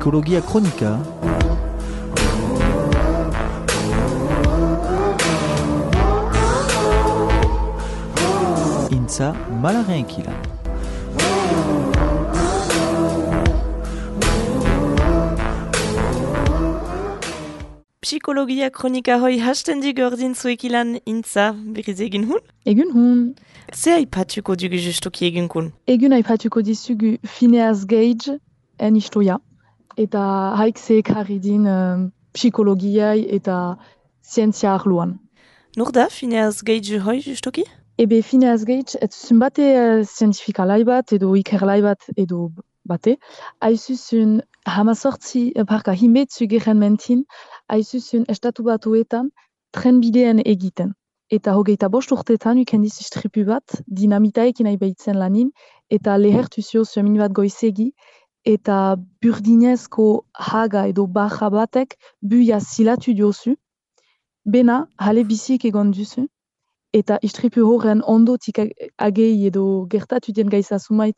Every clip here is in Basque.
Psikologia kronika. Intza malaren ekilan. Psikologia kronika hoi hasten dik ordin zuekilan intza berriz egin hun? Egun hun. Ze aipatuko dugu justoki egin kun? Egun aipatuko dizugu Phineas Gage en istoia. Eta haik zeek harri din psikologiai eta zientzia arloan. Nor da Phineas Gage hoi justoki? Ebe Phineas Gage et bate zientifikalai bat edo ikerlai bat edo bate. Aizuzun hamazortzi himetzu geren mentin aizuzun estatu batuetan trenbideen egiten. Eta hogeita bost urtetan ukendiz istripu bat dinamitaekin aibaitzen lanin eta lehertu zio zuemin bat goizegi eta burdinezko haga edo baja batek buia zilatu diozu. Bena hale bizik egon duzu eta istripu horren ondotik agei edo gertatu dien gaiza sumait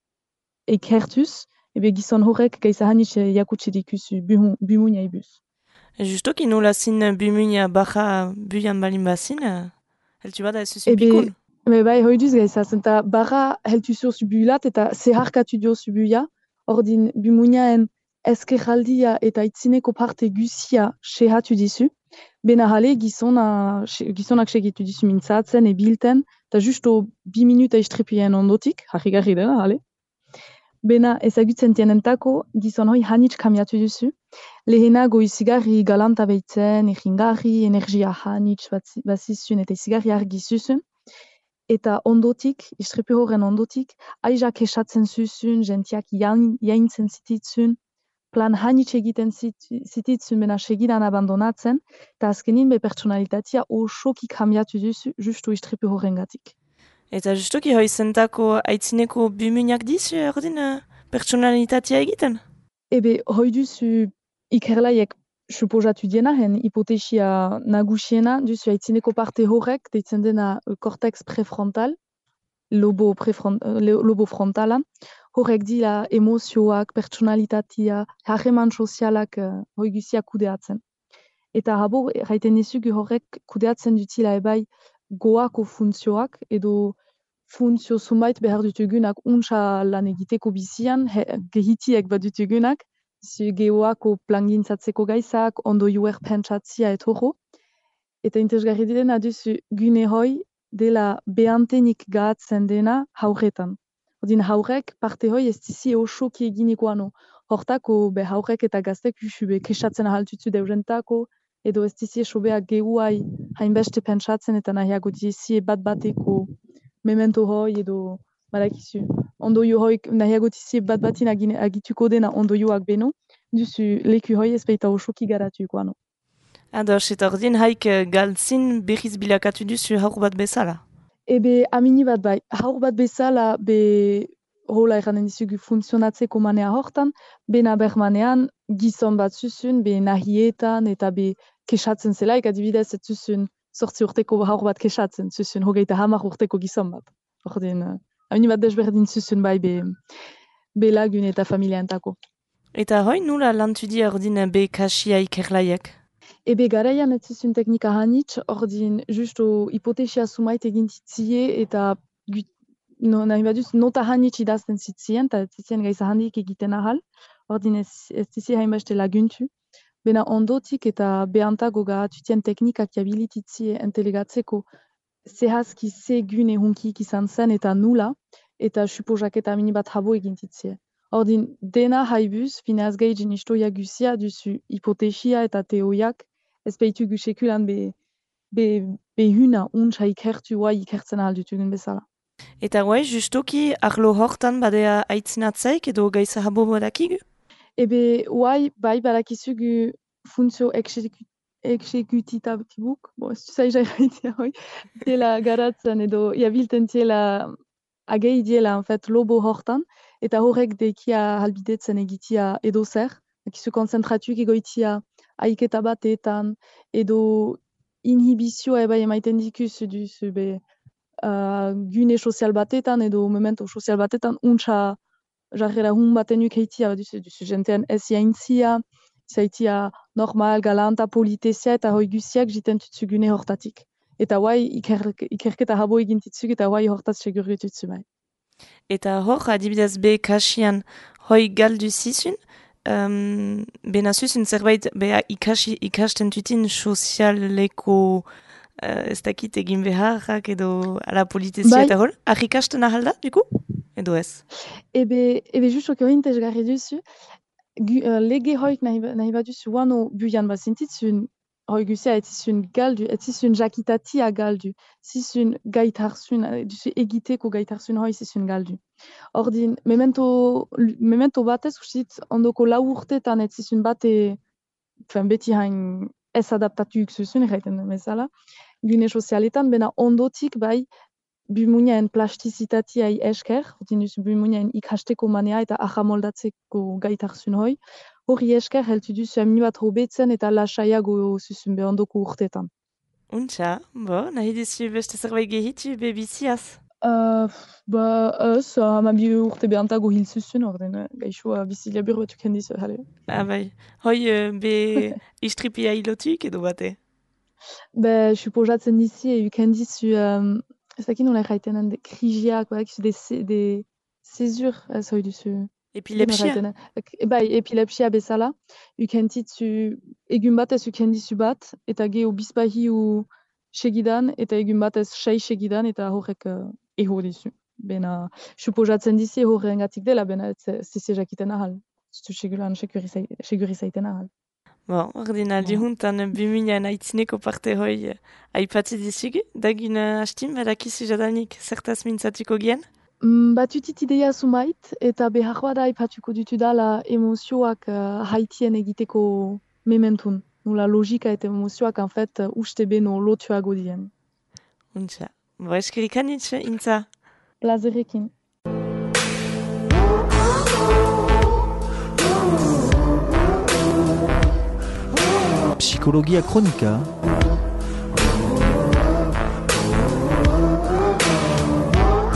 ekertuz, ebe gizon horrek gaiza hanitz jakutsi dikuzu bumunia ibuz. Justoki nola zin bumunia baja buian balin bazin, heltu bada ez zuzun pikun? Ebe bai hoiduz gaizaz, eta baja heltu zurzu builat eta zeharkatu diozu buia, ordin bumuniaen ezkerraldia eta itzineko parte guzia sehatu dizu, bena hale gizonak segitu dizu mintzatzen, ebilten, eta justo 2 minuta istripien ondotik, harrigarri dena, hale. Bena ezagutzen tienentako gizon hoi hanitz kamiatu duzu. Lehenago izigarri galanta behitzen, erringarri, energia hanitz bazizun eta izigarri argi zuzun. Eta ondotik, istripu horren ondotik, aizak esatzen zuzun, jentiak jaintzen zititzun, plan hanitz egiten zititzun, bena segidan abandonatzen, eta azkenin be pertsonalitatea osoki kamiatu duzu justu istripu horren gatik. Eta justoki hoi zentako aitzineko bumuinak dizu ordin pertsonalitatea egiten? Ebe hoi duzu ikerlaiek suposatu dienaren hipotesia nagusiena duzu aitzineko parte horrek deitzen dena cortex prefrontal, lobo frontala, horrek dira emozioak, pertsonalitatea, harreman sozialak hoi guziak kudeatzen. Eta habo, raiten ezugu horrek kudeatzen dutila ebai goako funtzioak edo funtzio sumait behar dutugunak untsa lan egiteko bizian, gehitiek bat dutugunak, geoako plangintzatzeko gaizak, ondo juer pentsatzia et horro. Eta interesgarri direna duzu gune hoi dela behantenik gahatzen dena haurretan. Odin haurrek parte hoi ez dizi osoki eginikoano. Hortako be haurrek eta gaztek usube kesatzen ahaltutzu deurentako, edo ez dizi esobeak gehuai hainbeste pentsatzen eta nahiago dizi bat-bateko memento hoi edo badakizu. Ondo jo hoi nahiago dizi bat-batin agituko dena ondo joak beno, duzu leku hoi ez baita osoki garatuko ano. Ados, eta ordin haik galtzin berriz bilakatu duzu haur bat bezala? Ebe amini bat bai, haur bat bezala be hola eranen dizugu funtzionatzeko manea hortan, bena bermanean gizon bat zuzun, be nahietan eta be kesatzen zelaik, adibidez ez zuzun 8 urteko haur bat kesatzen zuzun, 30 urteko gizon bat. Ordin, amini bat desberdin zuzun bai be lagun eta familiaentako. Eta hoi nula lantu di ordin be kasia ikerlaiek? Ebe garaian ez zuzun teknika hanitz, ordin justo hipotesia sumait egin zitzie eta nahi baduz nota hanitz idazten zitzien, eta ez zitzien gaiza handik egiten ahal, ordin ez zitzie hainbeste laguntu. Bena ondotik eta behantago garatutien teknikak jabilititzie entelegatzeko zehazki ze gune hunkik izan zen eta nula, eta suposak eta minibat habo egin zitzie. Ordin, dena haibuz, Phineas Gage'in istoia guzia duzu hipotesia eta teoiak, ez behitu gusekulan behuna untsa ikertzen ahaldutugun bezala. Eta guai, justoki arlo hortan badea aitzinatzaik edo gaiza habo badakigu? Ebe guai, bai badakizugu funtzio exekutitabuk, ez duzai jaitea hoi, diela garatzen edo jabilten diela agei diela en fait lobo hortan, eta horrek dekia halbidetzen egitia edo zer, ekizu konzentratuk egoitia aiketa batetan, edo inhibizioa eba emaiten dikuzu duzu be gune sozial batetan edo momento sozial batetan untsa jarrera hun batenuk heitia, duzu jentean ez jaintzia, zaitia normal, galanta, politezia eta hoi guziak jiten tutsu gune hortatik. Eta guai ikerketa habo egin titzuk eta guai hortaz segur ditutzu bai. Eta hor, adibidez be kasian hoi galdu zizun, bena zuzun zerbait beha ikasten tutin sozialeko ez dakit egin beharrak edo ala politezia eta hol. Arri ikasten ahalda, duku? Edo ez? Ebe justo que intezgarri duzu, lege hoik nahi baduzu wano buian bazintitzun, hoi guzia etzizun galdu, etzizun jakitatia galdu, zizun gaitarzun, duzu egiteko gaitarzun hoi zizun galdu. Ordin, memento batez, usit, ondoko lau urtetan etzizun bate, beti hain ez adaptatuik zuzun, erraiten bezala, gune sozialetan, bena ondotik bai, bumuñaen plasticitatiai esker, ordin duzu bumuñaen ikasteko manea eta ahamoldatzeko gaitarzun hoi, hori esker heltu duzu aminu bat hobetzen eta lasaiago zuzun behondoko urtetan. Untxa, nahi dizu beste zerbait gehitu bebiziaz? Hamabi urte behantago hil zuzun, orden gaixoa bizilia birbetuk hendizu, jale. Bai, hoi be istripia hilotuk edo bate? Suposatzen dizi, hendizu, ez dakit nola erraitenen, krigiak, des césur, ez hoi duzu. Epilepsia? Bai, epilepsia bezala. Ukentitzu, egun batez ukendizu bat, eta geho bizpahiu segidan, eta egun batez 6 segidan, eta horrek eho dizu. Bena, suposatzen dizi horrengatik dela, bena ez jakiten ahal. Zutu segulan segurizaiten ahal. Ordinaldi huntan bimuñan aitzineko parte hoi aipatzi dizugu, dagun hastin badakizu jadanik zertaz mintzatuko gian? Batutit ideia sumait, eta behar da aipatuko dutu dala emozioak haitien egiteko mementun. Nula logika eta emozioak, en fait, uste beno lotuago dien. Untxa. Eskerik anitz, Intza? Plazerekin. Psikologia kronika.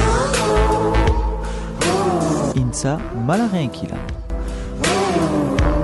Intza malaren kila.